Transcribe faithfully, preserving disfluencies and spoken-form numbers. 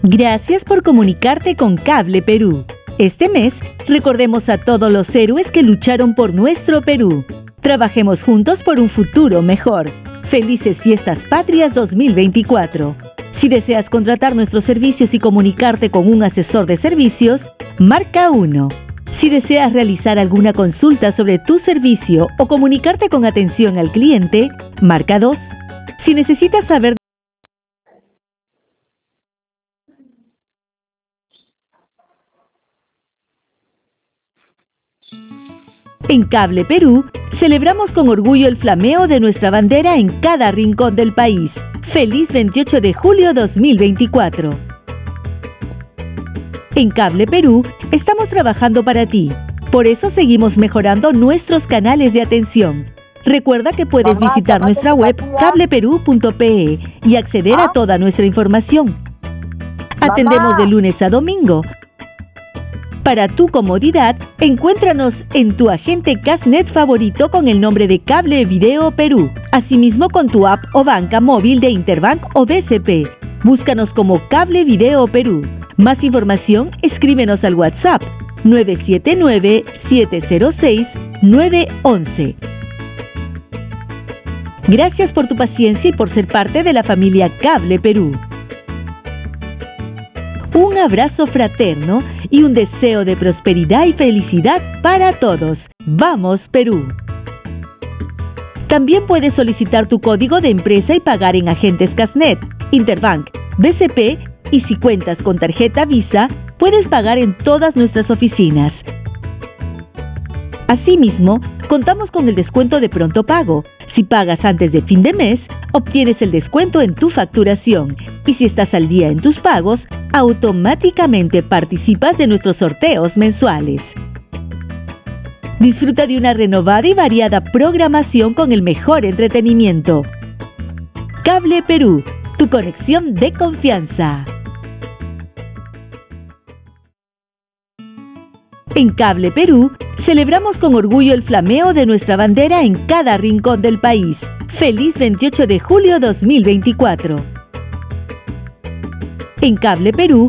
Gracias por comunicarte con Cable Perú. Este mes, recordemos a todos los héroes que lucharon por nuestro Perú. Trabajemos juntos por un futuro mejor. Felices Fiestas Patrias dos mil veinticuatro. Si deseas contratar nuestros servicios y comunicarte con un asesor de servicios, marca uno. Si deseas realizar alguna consulta sobre tu servicio o comunicarte con atención al cliente, marca dos. Si necesitas saber En Cable Perú, celebramos con orgullo el flameo de nuestra bandera en cada rincón del país. ¡Feliz veintiocho de julio dos mil veinticuatro! En Cable Perú, estamos trabajando para ti. Por eso seguimos mejorando nuestros canales de atención. Recuerda que puedes Mamá, visitar mamá, nuestra web cable perú punto pe e y acceder ¿Ah? a toda nuestra información. Atendemos de lunes a domingo. Para tu comodidad, encuéntranos en tu agente Casnet favorito con el nombre de Cable Video Perú. Asimismo con tu app o banca móvil de Interbank o B C P. Búscanos como Cable Video Perú. Más información, escríbenos al WhatsApp nueve siete nueve, siete cero seis, nueve uno uno. Gracias por tu paciencia y por ser parte de la familia Cable Perú. Un abrazo fraterno y un deseo de prosperidad y felicidad para todos. ¡Vamos, Perú! También puedes solicitar tu código de empresa y pagar en agentes Casnet, Interbank, B C P y si cuentas con tarjeta Visa, puedes pagar en todas nuestras oficinas. Asimismo, contamos con el descuento de pronto pago. Si pagas antes de fin de mes, obtienes el descuento en tu facturación. Y si estás al día en tus pagos, automáticamente participas de nuestros sorteos mensuales. Disfruta de una renovada y variada programación con el mejor entretenimiento. Cable Perú, tu conexión de confianza. En Cable Perú, celebramos con orgullo el flameo de nuestra bandera en cada rincón del país. ¡Feliz veintiocho de julio dos mil veinticuatro! En Cable Perú,